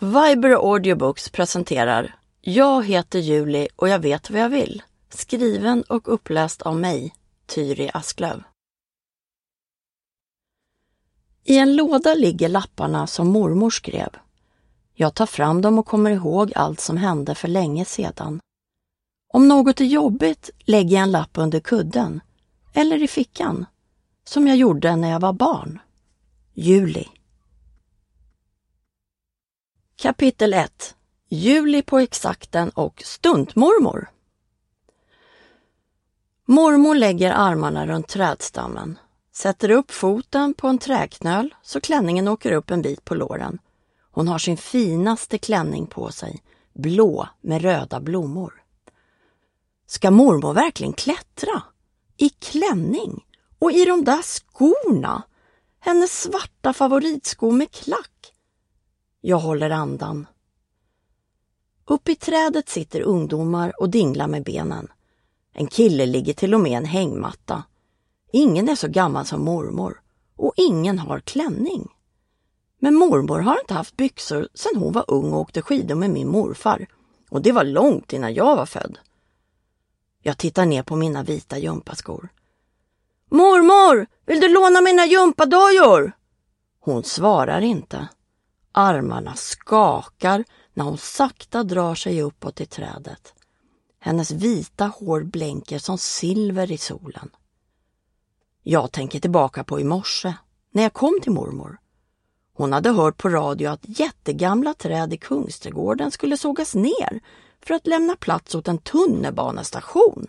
Viber Audiobooks presenterar Jag heter Julie och jag vet vad jag vill. Skriven och uppläst av mig, Tyri Asklöv. I en låda ligger lapparna som mormor skrev. Jag tar fram dem och kommer ihåg allt som hände för länge sedan. Om något är jobbigt lägger jag en lapp under kudden eller i fickan, som jag gjorde när jag var barn. Juli. Kapitel 1. Juli på exakten och stuntmormor. Mormor lägger armarna runt trädstammen, sätter upp foten på en träknöl så klänningen åker upp en bit på låren. Hon har sin finaste klänning på sig, blå med röda blommor. Ska mormor verkligen klättra? I klänning? Och i de där skorna? Hennes svarta favoritskor med klack. Jag håller andan. Upp i trädet sitter ungdomar och dinglar med benen. En kille ligger till och med en hängmatta. Ingen är så gammal som mormor och ingen har klänning. Men mormor har inte haft byxor sedan hon var ung och åkte skidor med min morfar. Och det var långt innan jag var född. Jag tittar ner på mina vita gympaskor. Mormor, vill du låna mina gympadojor? Hon svarar inte. Armarna skakar när hon sakta drar sig uppåt i trädet. Hennes vita hår blänker som silver i solen. Jag tänker tillbaka på i morse, när jag kom till mormor. Hon hade hört på radio att jättegamla träd i Kungsträdgården skulle sågas ner för att lämna plats åt en tunnelbanestation.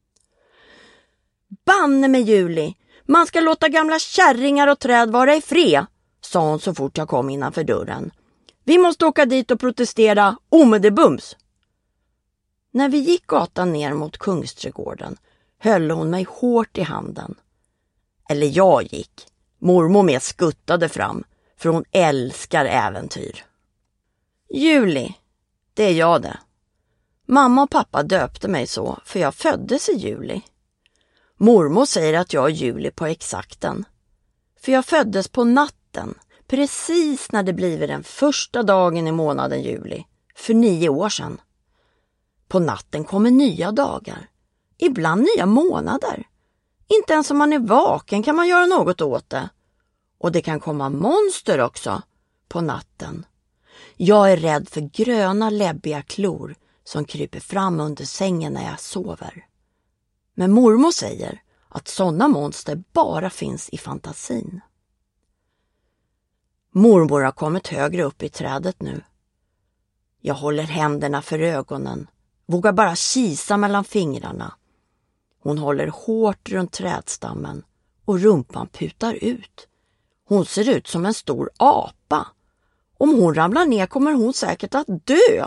Banne med Juli, man ska låta gamla kärringar och träd vara i fred, sa hon så fort jag kom innanför dörren. Vi måste åka dit och protestera omedelbums. När vi gick gatan ner mot Kungsträdgården höll hon mig hårt i handen. Eller jag gick. Mormor med skuttade fram, för hon älskar äventyr. Juli, det är jag det. Mamma och pappa döpte mig så för jag föddes i juli. Mormor säger att jag är Juli på exakten. För jag föddes på natten, precis när det blivit den första dagen i månaden juli, för 9 år sedan. På natten kommer nya dagar, ibland nya månader. Inte ens om man är vaken kan man göra något åt det. Och det kan komma monster också på natten. Jag är rädd för gröna läbbiga klor som kryper fram under sängen när jag sover. Men mormor säger att sådana monster bara finns i fantasin. Mormor har kommit högre upp i trädet nu. Jag håller händerna för ögonen, vågar bara kisa mellan fingrarna. Hon håller hårt runt trädstammen och rumpan putar ut. Hon ser ut som en stor apa. Om hon ramlar ner kommer hon säkert att dö.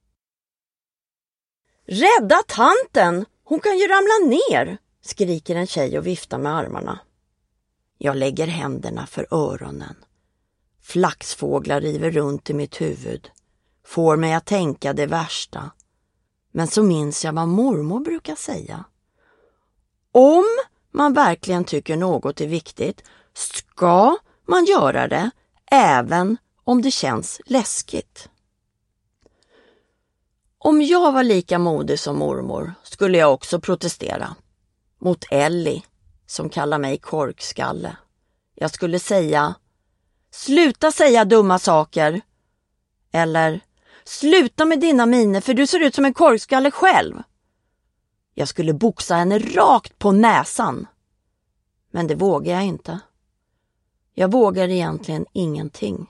Rädda tanten! Hon kan ju ramla ner, skriker en tjej och viftar med armarna. Jag lägger händerna för öronen. Flaxfåglar river runt i mitt huvud. Får mig att tänka det värsta. Men så minns jag vad mormor brukar säga. Om man verkligen tycker något är viktigt ska man göra det även om det känns läskigt. Om jag var lika modig som mormor skulle jag också protestera. Mot Ellie som kallar mig korkskalle. Jag skulle säga: sluta säga dumma saker. Eller: sluta med dina miner för du ser ut som en korkskalle själv. Jag skulle boxa henne rakt på näsan. Men det vågar jag inte. Jag vågar egentligen ingenting.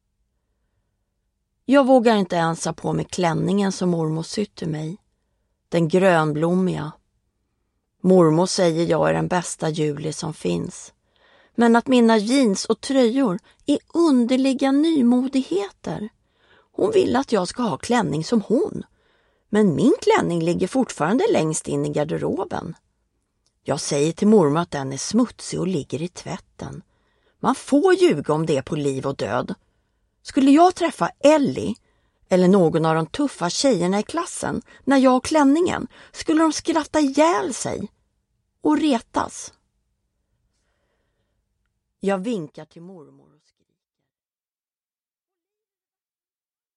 Jag vågar inte ens ha på mig klänningen som mormor sytt till mig. Den grönblommiga. Mormor säger jag är den bästa Juli som finns. Men att mina jeans och tröjor är underliga nymodigheter. Hon vill att jag ska ha klänning som hon. Men min klänning ligger fortfarande längst in i garderoben. Jag säger till mormor att den är smutsig och ligger i tvätten. Man får ljuga om det på liv och död. Skulle jag träffa Ellie eller någon av de tuffa tjejerna i klassen när jag har klänningen skulle de skratta ihjäl sig och retas. Jag vinkar till mormor.